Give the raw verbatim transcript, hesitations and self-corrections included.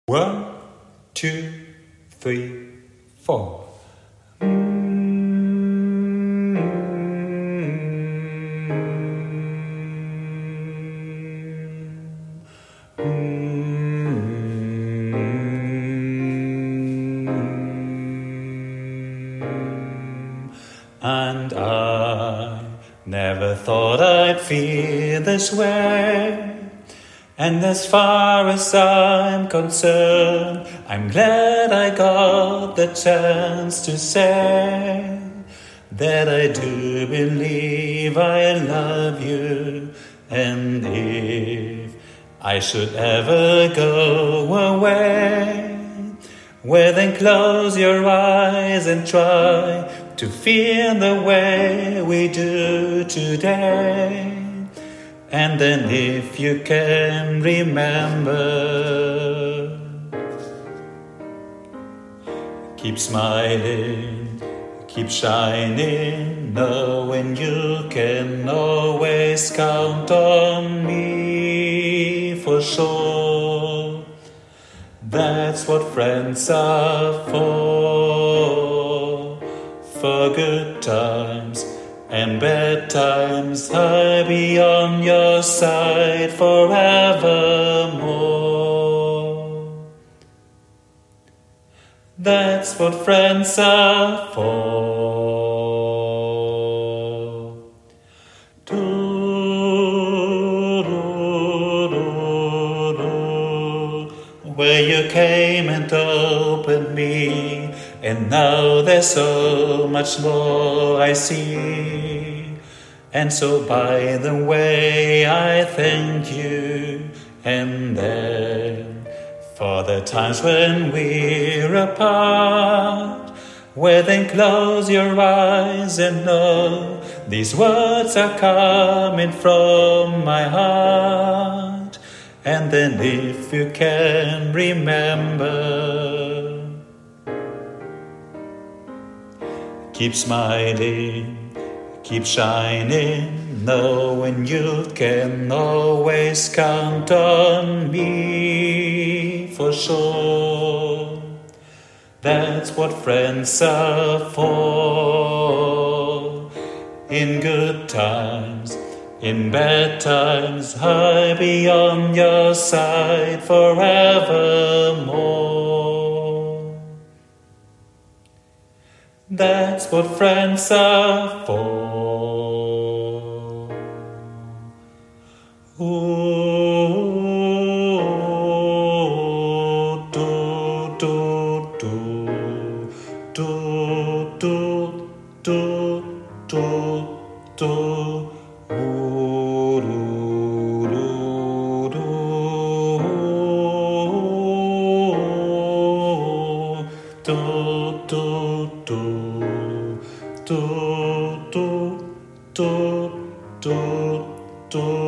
One, two, three, four. And I never thought I'd feel this way. And as far as I'm concerned, I'm glad I got the chance to say that I do believe I love you. And if I should ever go away, well then close your eyes and try to feel the way we do today. And then if you can remember, keep smiling, keep shining, knowing you can always count on me for sure. That's what friends are for, for good times and bad times. I'll be on your side forevermore. That's what friends are for. Do, do, do, do. Where you came and opened me, and now there's so much more I see. And so by the way, I thank you. And then for the times when we're apart, well then close your eyes and know these words are coming from my heart. And then if you can remember, keep smiling, keep shining, knowing you can always count on me for sure. That's what friends are for. In good times, in bad times, I'll be on your side forevermore. That's what friends are for. Ooh, do, do, do, do, do, do, do, do. Ooh, do, do, do, do, do. Do, do, do, do, do.